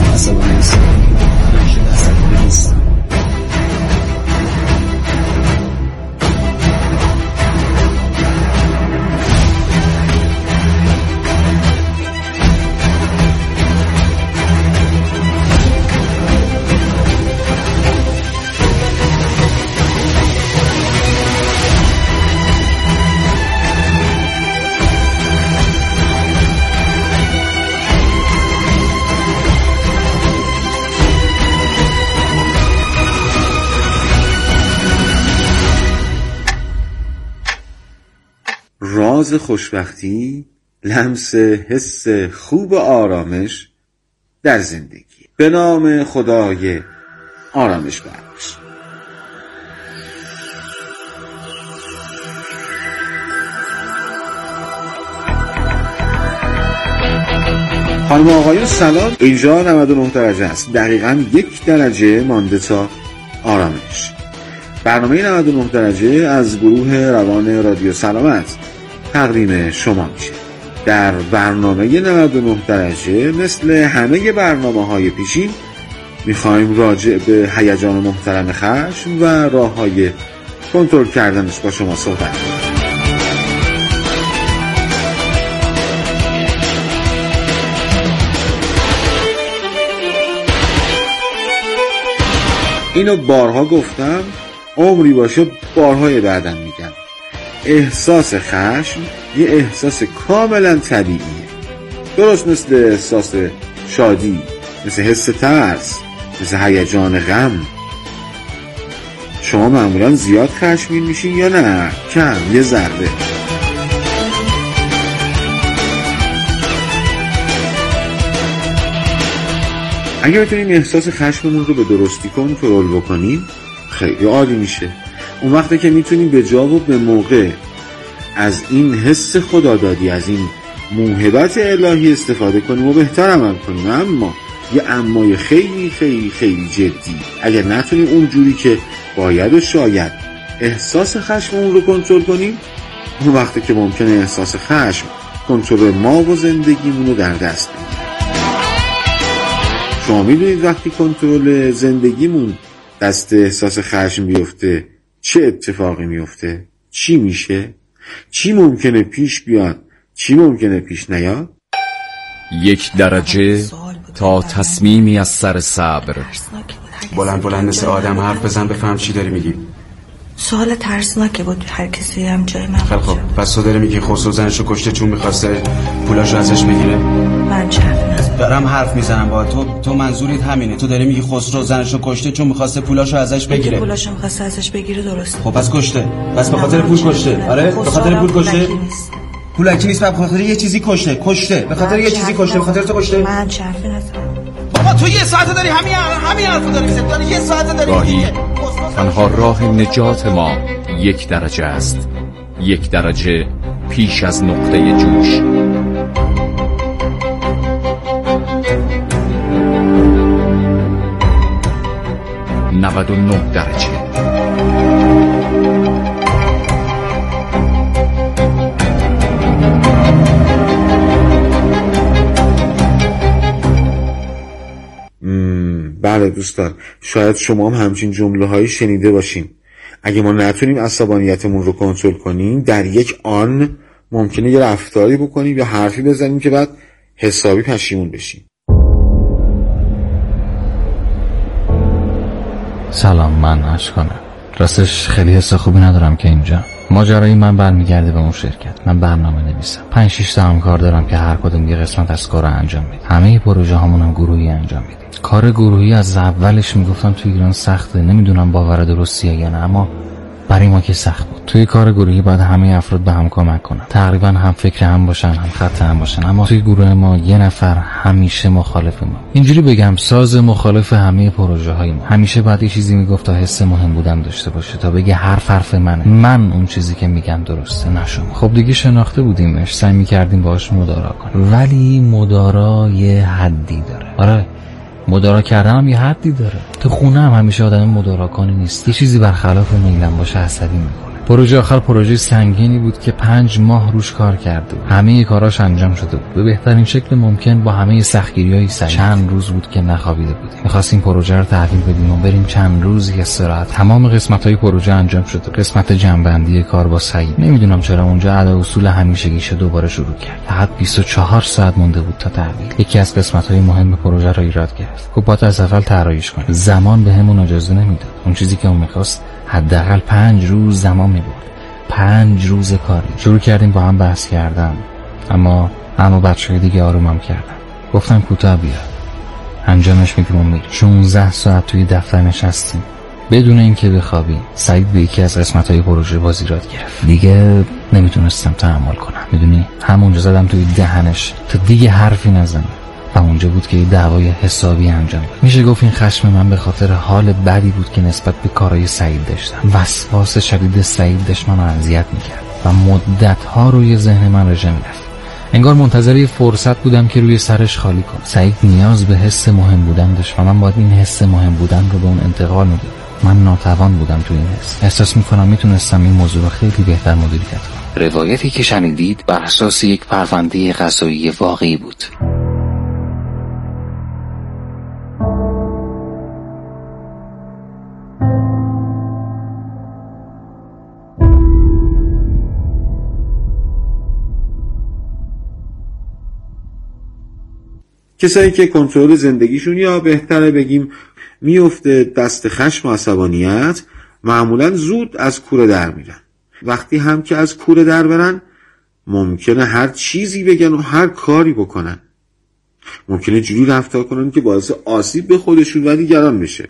عصبانی نیستم، همیشه عصبانی نیستم. راز خوشبختی، لمس حس خوب آرامش در زندگی. به نام خدای آرامش بخش. خانم و آقایان سلام، اینجا 99 درجه است. دقیقاً 1 درجه مانده تا آرامش. برنامه 99 درجه از گروه روان رادیو سلامت تقدیم شما میشه. در برنامه 99 درجه مثل همه برنامه‌های پیشین میخوایم راجع به هیجان محترم خشم و راه‌های کنترل کردنش با شما صحبت کنیم. اینو بارها گفتم، عمری باشه بارهای بعدم میگم. احساس خشم یه احساس کاملا طبیعیه، درست مثل احساس شادی، مثل حس ترس، مثل هیجان غم. شما معمولا زیاد خشمگین میشین یا نه؟ کم، یه ذره. اگه بتونیم احساس خشممون رو به درستی کنترل بکنیم خیلی عالی میشه. اون وقته که میتونیم به جا و به موقع از این حس خدادادی، از این موهبت الهی استفاده کنیم و بهتر عمل کنیم. اما یه امای خیلی خیلی خیلی جدی، اگر نتونیم اونجوری که باید و شاید احساس خشممون رو کنترل کنیم، اون وقته که ممکنه احساس خشم کنترل ما و زندگیمون رو در دست بگیره. شما میدونید وقتی کنترل زندگیمون دست احساس خشم بیفته چه اتفاقی میفته؟ چی میشه؟ چی ممکنه پیش بیاد؟ چی ممکنه پیش نیاد؟ 1 درجه تا تصمیمی از سر صبر. بلند مثل آدم حرف بزن بفهم چی داری میگی. سوال ترسناکه بود، هر کسی هم جای من. خیلی خب، پس تو داری میگی خسرو زنشو کشته چون میخواسته پولاشو ازش بگیره؟ من چه حرفی دارم حرف میزنم با تو منظورت همینه؟ تو داری میگی خسرو زنشو کشته چون میخواسته پولاشو ازش بگیره؟ پولاشو میخواسته ازش بگیره، درست. خب پس کشته، پس به خاطر پول کشته. آره به خاطر پول کشته. پولکی نیست، به خاطر یه چیزی کشته. به خاطر یه چیزی کشته، به خاطر تو کشته. من چه حرفی نزدم. بابا تو یه ساعته داری همین حرفو داری میزنی. یه ساعته داری راهی تنها راه نجات ما 1 درجه است. 1 درجه پیش از نقطه جوش. « 99 درجه. بله دوستان، شاید شما هم همچین جمله هایی شنیده باشین. اگه ما نتونیم عصبانیتمون رو کنترل کنیم، در یک آن ممکنه یه رفتاری بکنیم یا حرفی بزنیم که بعد حسابی پشیمون بشیم. سلام، من اشکانم. راستش خیلی حس خوبی ندارم که اینجا. ماجرای من برمیگرده به اون شرکت. من برنامه نویسم. 5-6 تا همکار دارم که هر کدوم یه قسمت از کار انجام میدیم. همه پروژه هامون هم گروهی انجام میدیم. کار گروهی از اولش میگفتم تو ایران سخته، نمیدونم باور درستیه یا نه، اما برای ما که سخت بود. توی کار گروهی باید همه افراد به هم کمک کنن، تقریبا هم فکر هم باشن، هم خط هم باشن. اما توی گروه ما یه نفر همیشه مخالف ما. اینجوری بگم ساز مخالف همه پروژه های ما. همیشه باید یه چیزی میگفت تا حس مهم بودن داشته باشه، تا بگه حرف منه، من اون چیزی که میگم درسته نه شما. خب دیگه شناخته بودیمش، سعی میکردیم باهاش مدارا کنیم، ولی مدارا یه حدی داره. آره، مدارا کردن هم یه حدی داره. تو خونه هم همیشه آدم مدارا کنی نیست. یه چیزی برخلاف میلم باشه عصبی میکنه. پروژه آخر پروژه سنگینی بود که 5 ماه روش کار کرده بود. همه کاراش انجام شده بود به بهترین شکل ممکن با همه سختگیری‌های سعید. چند روز بود که نخوابیده بودیم. می‌خواستیم پروژه رو تحویل بدیم و بریم چند روزی استراحت. تمام قسمت‌های پروژه انجام شد. قسمت جمع‌بندی کار با سعید. نمیدونم چرا اونجا ادا اصول همیشگیشو دوباره شروع کرد. فقط 24 ساعت مونده بود تا تحویل. یکی از قسمت‌های مهم پروژه رو ایراد گرفت. گفت باید از اول طراحیش کنیم. زمان بهمون اجازه نمیداد. اون چیزی که اون می‌خواست حداقل 5 روز زمان می‌برد. 5 روز کاری. شروع کردیم با هم بحث کردن، اما بچه‌های دیگه آرومم کردن. گفتم کوتاه بیا، انجامش میدیم و میریم. 16 ساعت توی دفتر نشستیم بدون اینکه بخوابیم. سعید به یکی از قسمت‌های پروژه باز ایراد گرفت. دیگه نمیتونستم تحمل کنم. میدونی همونجا زدم توی دهنش تا دیگه حرفی نزنه و اونجا بود که یه دعوای حسابی انجام داد. میشه گفت این خشم من به خاطر حال بدی بود که نسبت به کارهای سعید داشتم. وسواس شدید سعید داشت منو اذیت میکرد و مدت‌ها روی ذهن من رژه میرفت. انگار منتظر یه فرصت بودم که روی سرش خالی کنم. سعید نیاز به حس مهم بودن داشت و من باید این حس مهم بودن رو به اون انتقال میدادم. من ناتوان بودم تو این حس. احساس میکنم میتونستم این موضوع رو خیلی بهتر مدیریت کنم. روایتی که شنیدید بر اساس یک پرونده قضایی واقعی بود. کسایی که کنترل زندگیشون یا بهتره بگیم میفته دست خشم و عصبانیت معمولا زود از کوره در میرن. وقتی هم که از کوره در برن ممکنه هر چیزی بگن و هر کاری بکنن. ممکنه جوری رفتار کنن که باعث آسیب به خودشون و دیگران بشه.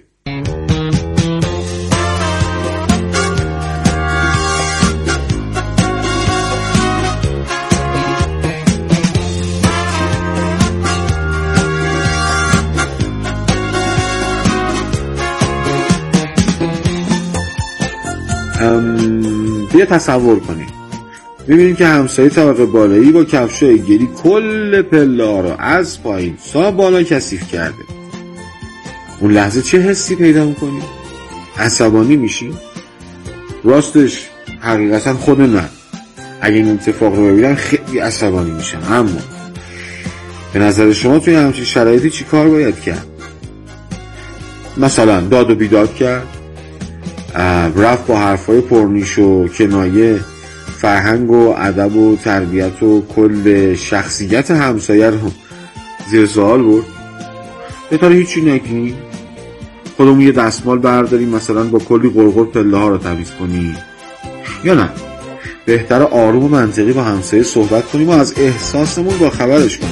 بیا تصور کنید ببینید که همسایه طبقه بالایی با کفشای گلی کل پله‌ها رو از پایین تا بالا کثیف کرده. اون لحظه چه حسی پیدا می‌کنی؟ عصبانی میشی؟ راستش حقیقتا خود من اگه این اتفاق رو ببینم خیلی عصبانی میشم. اما به نظر شما توی همچین شرایطی چی کار باید کرد؟ مثلا داد و بیداد کرد، رفت با حرفای پرنیش و کنایه فرهنگ و ادب و تربیت و کل شخصیت همسایه رو زیر سوال برد؟ بهتره هیچی نگی، خودمون یه دستمال برداریم مثلا با کلی قرقر پله ها رو تمیز کنیم؟ یا نه بهتره آروم و منطقی با همسایه صحبت کنیم و از احساسمون با خبرش کنیم؟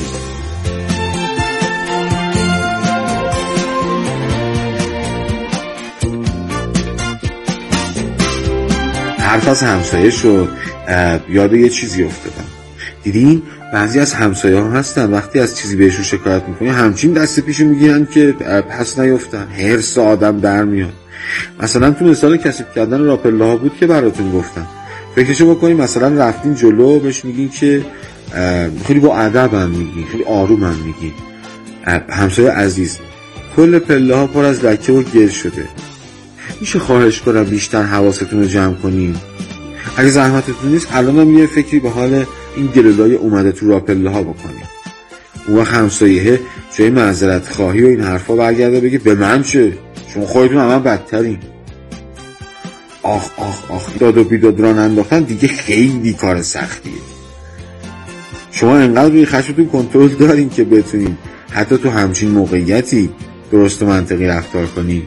حرف از همسایه شد، یاد یه چیزی افتادم. دیدین بعضی از همسایه ها هستن وقتی از چیزی بهشون شکایت میکنی همچین دست پیشو میگیرن که پس نیفتن. حرص آدم در میاد. مثلا تو مثال کثیف کردن راپله ها بود که براتون گفتم. فکرشو بکنیم مثلا رفتین جلو بهش میگین که خیلی با ادبم میگین، خیلی آرومم میگین، همسایه عزیز کل پله ها پر از لکه و گل شده، میشه خواهش کنم بیشتر حواستون رو جمع کنین؟ اگه زحمتتون نیست الانم یه فکری به حال این گلولای اومده تو راپله ها بکنین. اون وقت همسایه جای معذرت خواهی و این حرفا برگرده بگه به من چه؟ شما خودتون هم بدترین. آخ داد و بیداد ران انداختن دیگه خیلی کار سختیه. شما انقدر روی خشمتون کنترل دارین که بتونین حتی تو همچین موقعیتی درست و منطقی رفتار کنین؟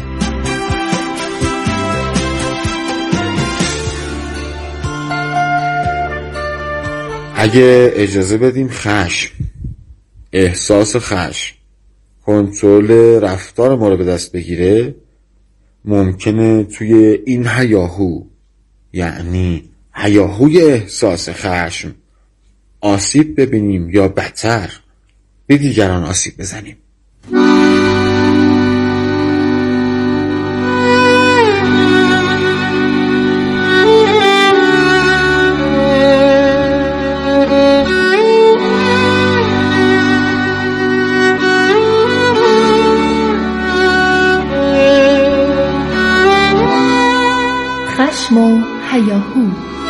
اگه اجازه بدیم خشم، احساس خشم کنترل رفتار ما رو به دست بگیره، ممکنه توی این هیاهو، یعنی هیاهوی احساس خشم، آسیب ببینیم یا بدتر به دیگران آسیب بزنیم. خشم و حیا. هیاهو.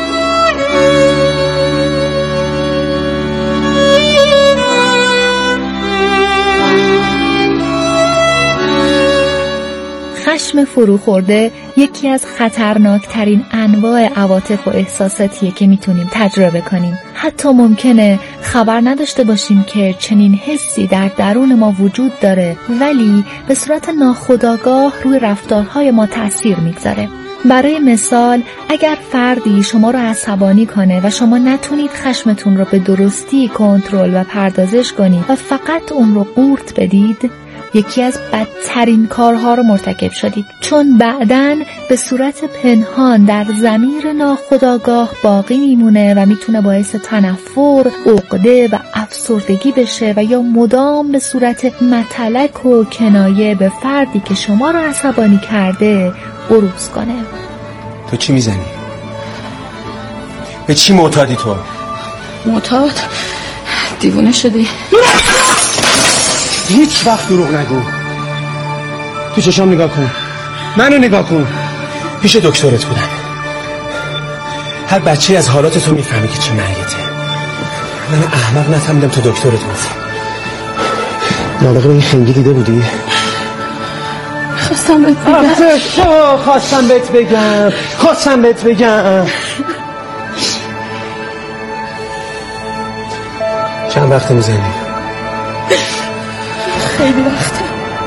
خشم فروخورده یکی از خطرناکترین انواع عواطف و احساساتیه که میتونیم تجربه کنیم. حتی ممکنه خبر نداشته باشیم که چنین حسی در درون ما وجود داره، ولی به صورت ناخودآگاه روی رفتارهای ما تأثیر میگذاره. برای مثال اگر فردی شما رو عصبانی کنه و شما نتونید خشمتون رو به درستی کنترل و پردازش کنید و فقط اون رو قورت بدید، یکی از بدترین کارها رو مرتکب شدید، چون بعداً به صورت پنهان در ضمیر ناخودآگاه باقی میمونه و میتونه باعث تنفر، عقده و افسردگی بشه و یا مدام به صورت متلک و کنایه به فردی که شما رو عصبانی کرده بروز کنه. تو چی میزنی؟ به چی معتادی تو؟ معتاد؟ دیوونه شدی؟ هیچ وقت دروغ نگو. تو چشام نگاه کن، منو نگاه کن. پیش دکترت بودم. هر بچه از حالات تو میفهمی که چه مرگته. من احمق نفهمیدم تو دکترت بود. نابغه این خنگی دیده بودی؟ خواستم بهت بگم. چند وقت میزنی؟ خیلی وقته،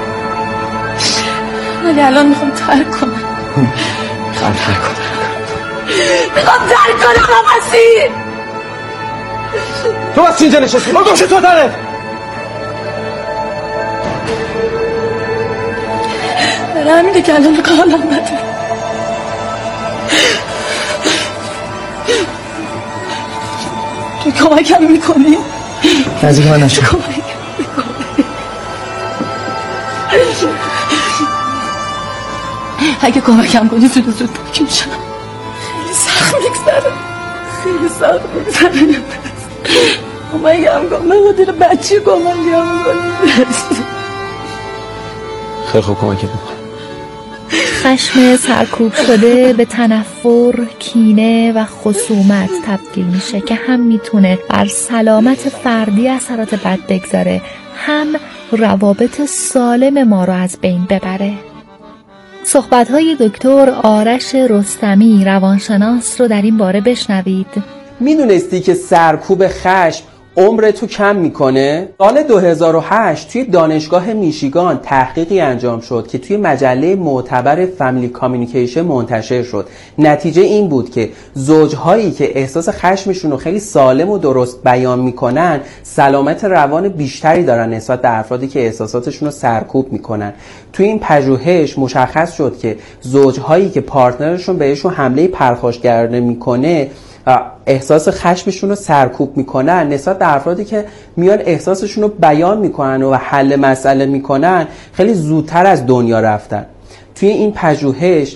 ولی الان میخوام ترک کنم. میخوام ترک کنم آقاسی. تو بس اینجا نشستی، ما گوش تو داره. برای همینه که الان کارم بده. تو کمکم میکنی؟ نزدیک من نشو. اگه کمکم کنی زود پاک میشم. خیلی سخت میگذره. کمکم کن. من خاطر بچی کمکم کنی. خیلی خوب کمکت میکنم. خشم سرکوب شده به تنفر، کینه و خصومت تبدیل میشه که هم میتونه بر سلامت فردی اثرات بد بگذاره، هم روابط سالم ما رو از بین ببره. صحبت‌های دکتر آرش رستمی روانشناس رو در این باره بشنوید. میدونستی که سرکوب خشم عمر تو کم میکنه؟ سال 2008 توی دانشگاه میشیگان تحقیقی انجام شد که توی مجله معتبر فامیلی کامیونیکیشن منتشر شد. نتیجه این بود که زوجهایی که احساس خشمشون رو خیلی سالم و درست بیان میکنن سلامت روان بیشتری دارن نسبت به افرادی که احساساتشون رو سرکوب میکنن. توی این پژوهش مشخص شد که زوجهایی که پارتنرشون بهشون حمله پرخاشگرانه میکنه احساس خشمشون رو سرکوب میکنن نسبت به افرادی که میان احساسشون رو بیان میکنن و حل مسئله میکنن خیلی زودتر از دنیا رفتن. توی این پژوهش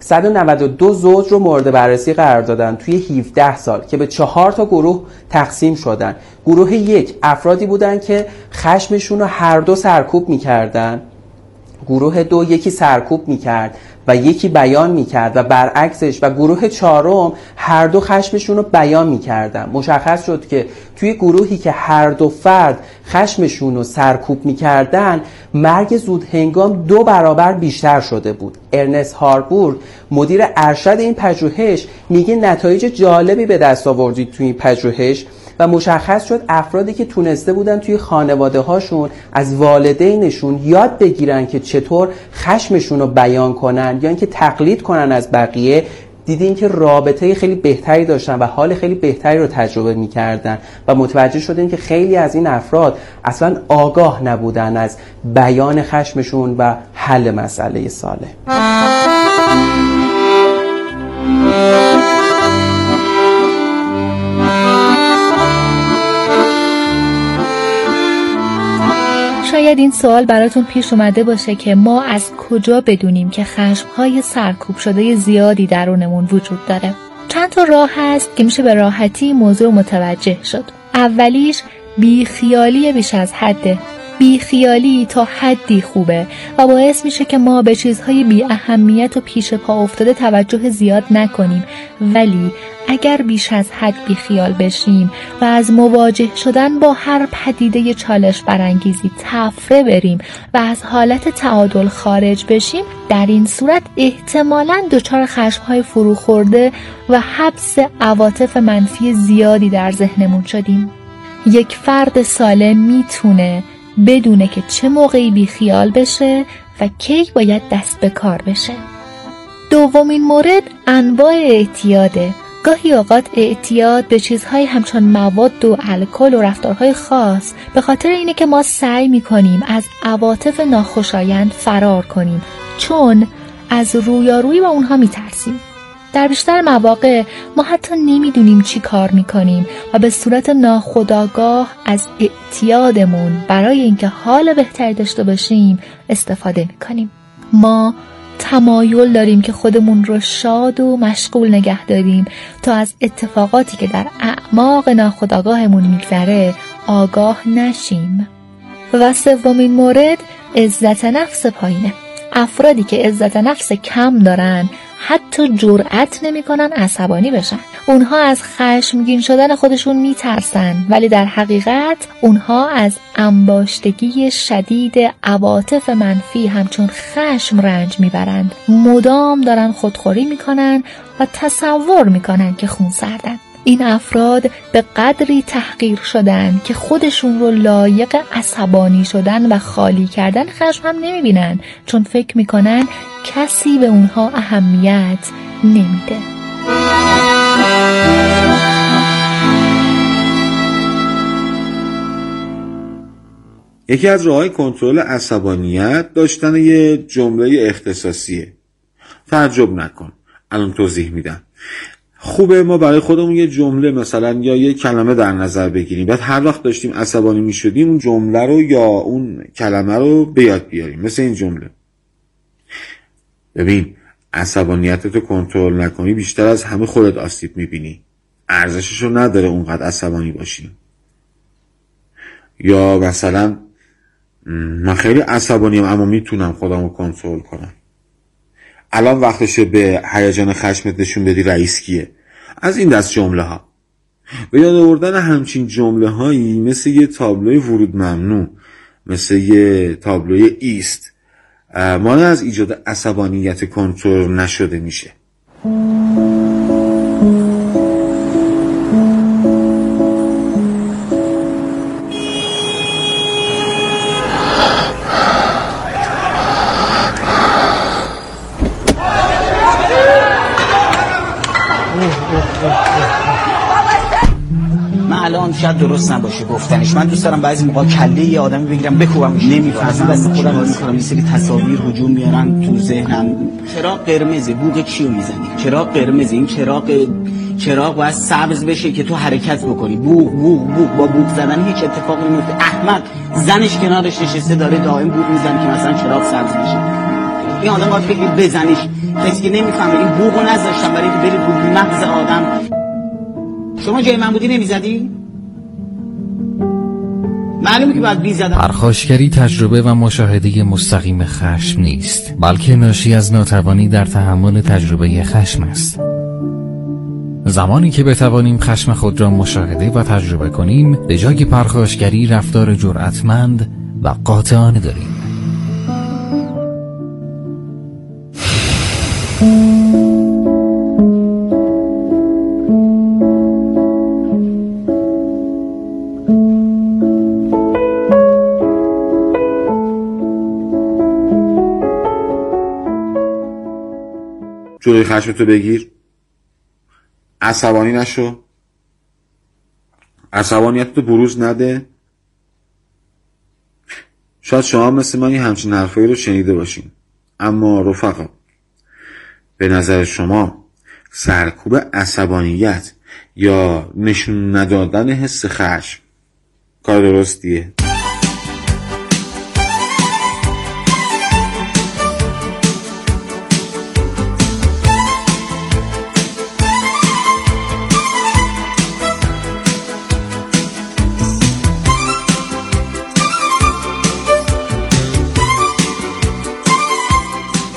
192 زوج رو مورد بررسی قرار دادن توی 17 سال که به 4 تا گروه تقسیم شدن. گروه 1 افرادی بودن که خشمشون رو هر دو سرکوب میکردن. گروه 2 یکی سرکوب میکرد و یکی بیان میکرد و برعکسش، و گروه 4 هر دو خشمشون رو بیان میکردن. مشخص شد که توی گروهی که هر دو فرد خشمشون رو سرکوب میکردن مرگ زود هنگام 2 برابر بیشتر شده بود. ارنست هاربورگ مدیر ارشد این پژوهش میگه نتایج جالبی به دست آوردید توی این پژوهش و مشخص شد افرادی که تونسته بودن توی خانواده هاشون از والدینشون یاد بگیرن که چطور خشمشون رو بیان کنن یا اینکه تقلید کنن از بقیه، دیدین که رابطه خیلی بهتری داشتن و حال خیلی بهتری رو تجربه می‌کردن و متوجه شدین که خیلی از این افراد اصلا آگاه نبودن از بیان خشمشون و حل مسئله سالم. شاید این سوال براتون پیش اومده باشه که ما از کجا بدونیم که خشم‌های سرکوب شده زیادی درونمون وجود داره. چند تا راه هست که میشه به راحتی موضوع متوجه شد. اولیش بیخیالی بیش از حده. بیخیالی تا حدی خوبه و باعث میشه که ما به چیزهای بی اهمیت و پیش پا افتاده توجه زیاد نکنیم، ولی اگر بیش از حد بیخیال بشیم و از مواجه شدن با هر پدیده چالش برانگیزی تفره بریم و از حالت تعادل خارج بشیم، در این صورت احتمالاً دچار خشم‌های فروخورده و حبس عواطف منفی زیادی در ذهنمون شدیم. یک فرد سالم میتونه بدونه که چه موقعی بیخیال بشه و کی باید دست به کار بشه. دومین مورد انواع اعتیاده. گاهی اوقات اعتیاد به چیزهای همچون مواد و الکل و رفتارهای خاص به خاطر اینه که ما سعی میکنیم از عواطف ناخوشایند فرار کنیم، چون از رویارویی با اونها میترسیم. در بیشتر مواقع ما حتی نمیدونیم چی کار میکنیم و به صورت ناخودآگاه از اعتیادمون برای اینکه حال بهتری داشته باشیم استفاده میکنیم. ما تمایل داریم که خودمون رو شاد و مشغول نگه داریم تا از اتفاقاتی که در اعماق ناخودآگاهمون میگذره آگاه نشیم. و سومین مورد عزت نفس پایینه. افرادی که عزت نفس کم دارن حتی جرأت نمی‌کنن عصبانی بشن. اونها از خشمگین شدن خودشون میترسن، ولی در حقیقت اونها از انباشتگی شدید عواطف منفی همچون خشم رنج میبرند. مدام دارن خودخوری میکنن و تصور میکنن که خونسردن. این افراد به قدری تحقیر شدن که خودشون رو لایق عصبانی شدن و خالی کردن خشم هم نمیبینن، چون فکر میکنن کسی به اونها اهمیت نمیده. یکی از راه‌های کنترل عصبانیت داشتن یه جمله اختصاصیه. تعجب نکن، الان توضیح میدم. خوبه ما برای خودمون یه جمله مثلا یا یه کلمه در نظر بگیریم، بعد هر وقت داشتیم عصبانی میشدیم اون جمله رو یا اون کلمه رو به یاد بیاریم. مثل این جمله: ببین عصبانیتتو کنترل نکنی بیشتر از همه خودت آسیب میبینی، ارزششو نداره اونقدر عصبانی باشی. یا مثلا من خیلی عصبانیم اما میتونم خودمو کنترل کنم. الان وقتشه به هیجان خشمت نشون بدی رئیس کیه. از این دست جمله ها. به یاد آوردن همچین جمله هایی مثل یه تابلوی ورود ممنوع، مثل یه تابلوی ایست، مانع از ایجاد عصبانیت کنترل نشده میشه. من الان شاید درست نباشه گفتنش، من دوست دارم بعضی موقع کله یه آدمی بگیرم بکوبمش، نمیفهمم، دست خودم میکنم یه سری تصاویر هجوم میارن تو ذهنم. چراغ قرمزه، بوق چیو میزنی؟ چراغ قرمزه، این چراغ باید سبز بشه که تو حرکت بکنی. بوق بوق بوق، با بوق زدن هیچ اتفاقی نمیفته. احمد زنش کنارش نشسته داره دائم بوق میزنه که مثلا چراغ سبز بشه. این آدم باید بگید بزنیش، کسی که نمیفهمه. این بوقو نذاشتم برای اینکه برید رو مغز آدم. شما جای من بودی نمیزدی؟ معلومه که باید بیزدم. پرخاشگری تجربه و مشاهده مستقیم خشم نیست، بلکه ناشی از ناتوانی در تحمل تجربه خشم است. زمانی که بتوانیم خشم خود را مشاهده و تجربه کنیم، به جای پرخاشگری رفتار جرأتمند و قاطعانه داریم. جلوی خشمتو بگیر، عصبانی نشو، عصبانیتتو بروز نده. شاید شما مثل من همچین حرفایی رو شنیده باشین، اما رفقا به نظر شما سرکوب عصبانیت یا نشون ندادن حس خشم کار درستیه؟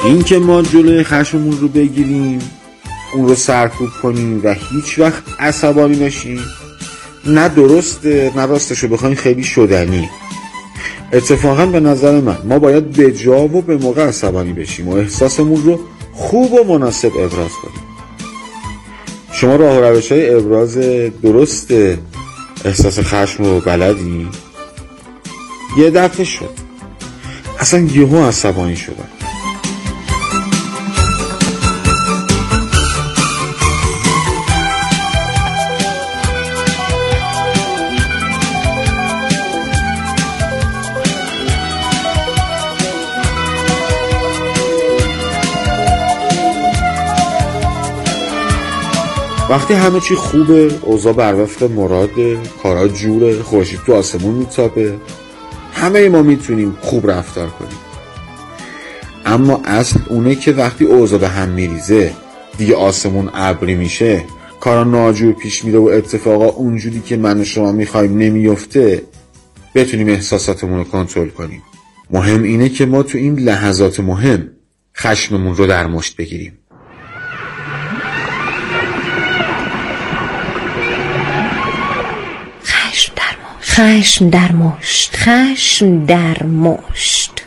این که ما جلوی خشممون رو بگیریم، اون رو سرکوب کنیم و هیچ وقت عصبانی نشیم، نه درسته نه راستشو بخوایم خیلی شدنی. اتفاقا به نظر من ما باید به جا و به موقع عصبانی بشیم و احساسمون رو خوب و مناسب ابراز کنیم. شما راه و روش‌های ابراز درست احساس خشم رو بلدی؟ یه دفعه شد اصلا یهو عصبانی شدم. وقتی همه چی خوبه، اوضاع بر وفق مراده، کارا جوره، خورشید تو آسمون میتابه، همه ما میتونیم خوب رفتار کنیم. اما اصل اونه که وقتی اوضاع به هم میریزه، دیگه آسمون ابری میشه، کارا ناجور پیش میره و اتفاقا اونجوری که من و شما میخوایم نمیفته، بتونیم احساساتمون رو کنترل کنیم. مهم اینه که ما تو این لحظات مهم خشممون رو در مشت بگیریم. خشم در مشت، خشم در مشت.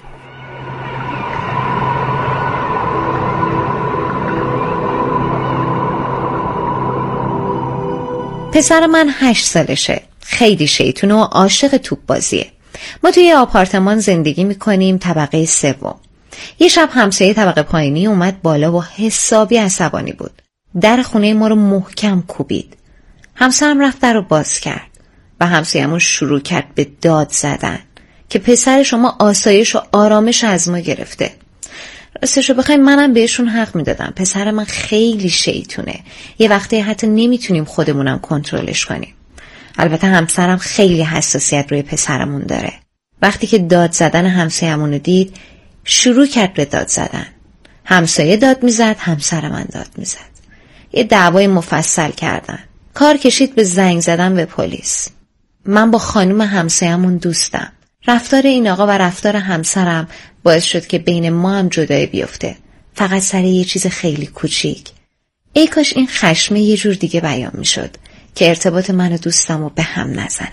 پسر من 8 سالشه، خیلی شیطونه و عاشق توپ بازیه. ما توی آپارتمان زندگی میکنیم، طبقه 3. یه شب همسایه طبقه پایینی اومد بالا و حسابی عصبانی بود. در خونه ما رو محکم کوبید. همسرم رفت در رو باز کرد و همسایه‌مون شروع کرد به داد زدن که پسر شما آسایش و آرامش از ما گرفته. راستشو بخوایم منم بهشون حق میدادم. پسر من خیلی شیطونه، یه وقتی حتی نمیتونیم خودمونم کنترلش کنیم. البته همسرم خیلی حساسیت روی پسرمون داره. وقتی که داد زدن همسایه‌مون رو دید، شروع کرد به داد زدن. همسایه داد میزد، همسر من داد میزد. یه دعوای مفصل کردن. کار کشید به زنگ زدن به پلیس. من با خانم همسایه‌مون دوستم. رفتار این آقا و رفتار همسرم باعث شد که بین ما هم جدایی بیفته. فقط سر یه چیز خیلی کوچیک. ای کاش این خشمه یه جور دیگه بیان می شد که ارتباط من و دوستم رو به هم نزنه.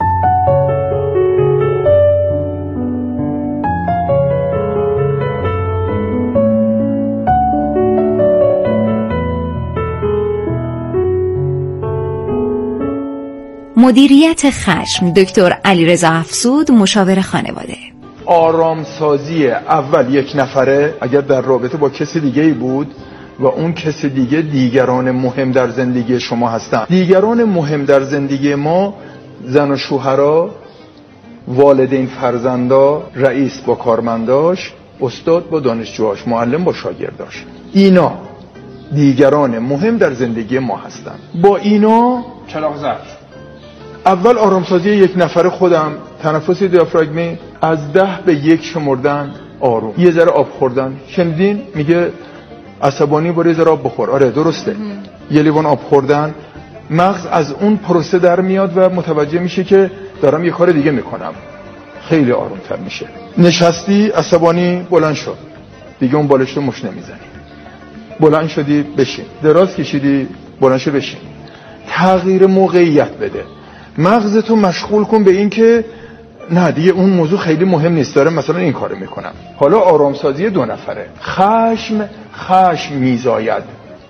مدیریت خشم، دکتر علیرضا افزود، مشاور خانواده. آرامسازی اول یک نفره اگر در رابطه با کسی دیگه بود و اون کسی دیگه دیگران مهم در زندگی شما هستن. دیگران مهم در زندگی ما زن و شوهرها، والدین فرزندا، رئیس با کارمنداش، استاد با دانشجوهاش، معلم با شاگرداش. اینا دیگران مهم در زندگی ما هستن. با اینا چراغ زد. اول آرامسازی یک نفر خودم، تنفس دیافراگمی، از 10 به 1 شمردن، آروم، یه ذره آب خوردن. شنیدین میگه عصبانی برو یه ذره آب بخور. آره درسته. یه لیوان آب خوردن، مغز از اون پروسه در میاد و متوجه میشه که دارم یه کار دیگه میکنم، خیلی آرومتر میشه. نشستی عصبانی، بلند شد، دیگه اون بالشت رو مش نمیزنی. بلند شدی بشین، دراز کشیدی بلند شو بشین. تغییر موقعیت بده، مغزتو مشغول کن به این که نه دیگه اون موضوع خیلی مهم نیست، دارم مثلا این کارو میکنم. حالا آرامسازی 2 نفره. خشم میزاید.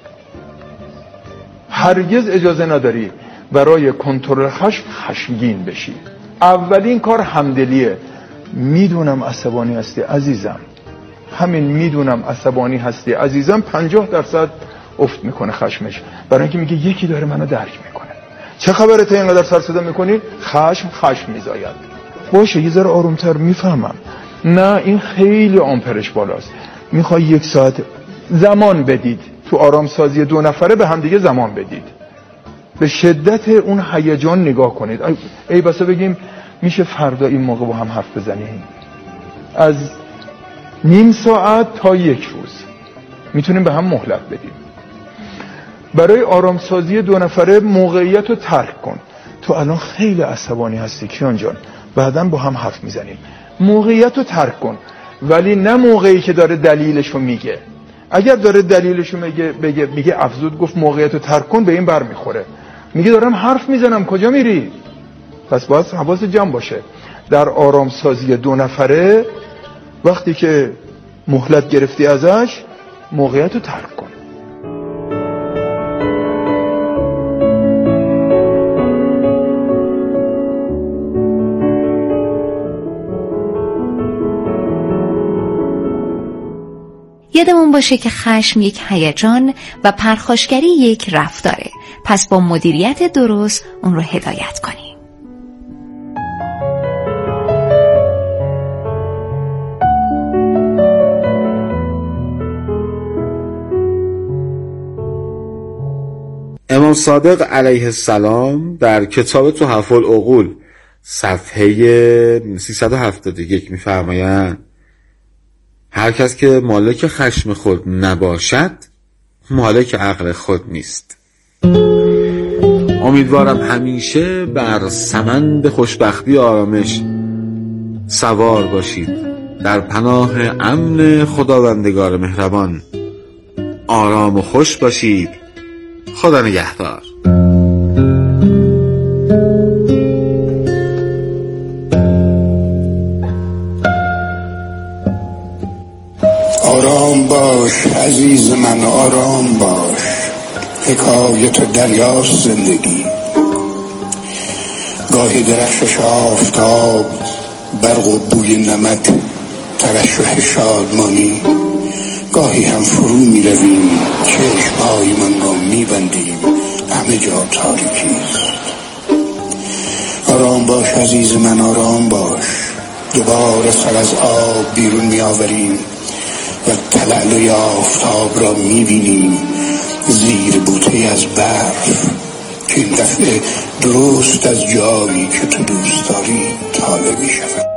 هرگز اجازه نداری برای کنترل خشم خشمگین بشی. اولین کار همدلیه. میدونم عصبانی هستی عزیزم، همین میدونم عصبانی هستی عزیزم 50% افت میکنه خشمش، برای اینکه میگه یکی داره منو درک میکنه. چه خبره تا اینقدر سر صدا میکنی؟ خشم میزاید. باشه یه ذره آرومتر، میفهمم. نه این خیلی آمپرش بالاست، میخوای 1 ساعت زمان بدید. تو آرامسازی 2 نفره به هم دیگه زمان بدید، به شدت اون هیجان نگاه کنید. ای بسا بگیم میشه فردا این موقع با هم حرف بزنیم، از نیم ساعت تا 1 روز میتونیم به هم مهلت بدیم. برای آرامسازی 2 نفره موقعیت رو ترک کن. تو الان خیلی عصبانی هستی کیان جان، بعداً با هم حرف میزنیم. موقعیت رو ترک کن. ولی نه موقعی که داره دلیلشو میگه. اگر داره دلیلشو میگه افزود گفت موقعیتو ترک کن، به این بر میخوره. میگه دارم حرف میزنم کجا میری؟ پس باید حواس جمع باشه. در آرامسازی 2 نفره وقتی که مهلت گرفتی ازش، موقعیتو ترک کن. یادمون باشه که خشم یک هیجان و پرخاشگری یک رفتاره. پس با مدیریت درست اون رو هدایت کنیم. امام صادق علیه السلام در کتاب تحف العقول صفحه 371 می‌فرمایند هر کس که مالک خشم خود نباشد مالک عقل خود نیست. امیدوارم همیشه بر سمند خوشبختی و آرامش سوار باشید. در پناه امن خداوندگار مهربان آرام و خوش باشید. خدا نگهدار. آرام باش عزیز من، آرام باش. حکایت دریاست زندگی، گاهی درخشش آفتاب، برق و بوی نمک، ترشح شادمانی. گاهی هم فرو می رویم، چشمهای من را می بندیم، همه جا تاریکیست. آرام باش عزیز من، آرام باش. دوباره سر از آب بیرون می آوریم و تلالوی آفتاب را می بینیم زیر بوته از برف که این دفعه درست از جایی که تو دوست داری طالع می شود.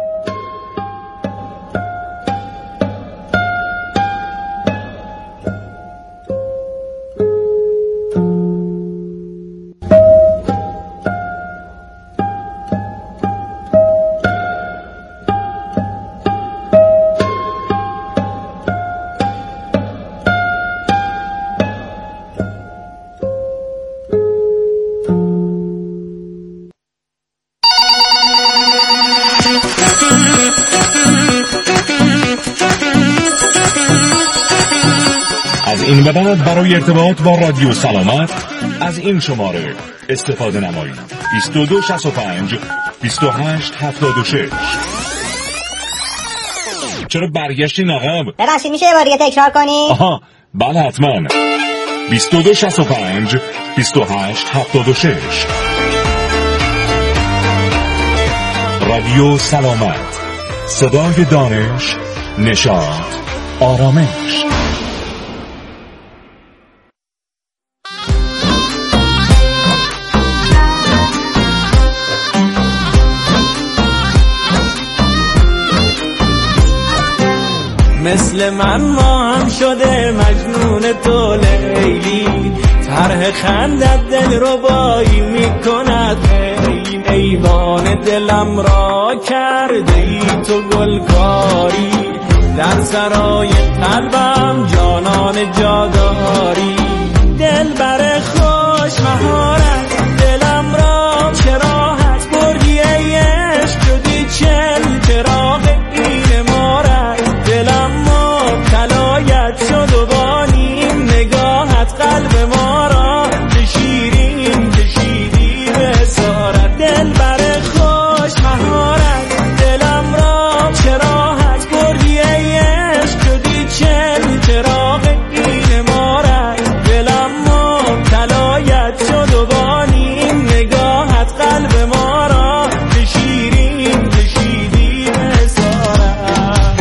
این بعد برای ارتباط با رادیو سلامت از این شماره استفاده نمایید. 2265 2876. چرا برگشتین عقب؟ ببخشید میشه یه بار دیگه تکرار کنی؟ آها بله حتما. 2265 2876. رادیو سلامت، صدای دانش، نشاط، آرامش. مثل من ما هم شده مجنون تو لیلی، طرح خندت دل رو بایی میکند این ایوان دلم را کرده ای تو گلکاری، در سرای قلبم جانان جاداری، دل بر خوش مهارت دلم را چراحت بردی ای عشق، شدی چل چراغ این مارت، دلم مبتلایت شد و با نیم نگاهت قلب ما را چه شیرین کشیدی به اسارت، دل بر خوش مهارت دلم را چراحت بردی ای عشق، شدی چل چراغ این مارت، دلم مبتلایت شد و با نیم نگاهت قلب ما را چه شیرین کشیدی به اسارت.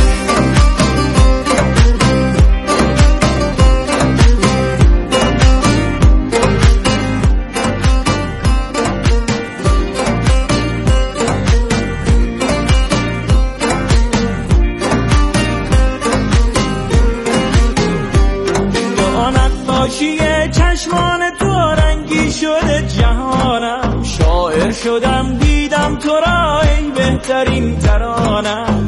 چشمان تو رنگی شده جهانم، شاعر شدم دیدم تو را ای بهترین ترانم،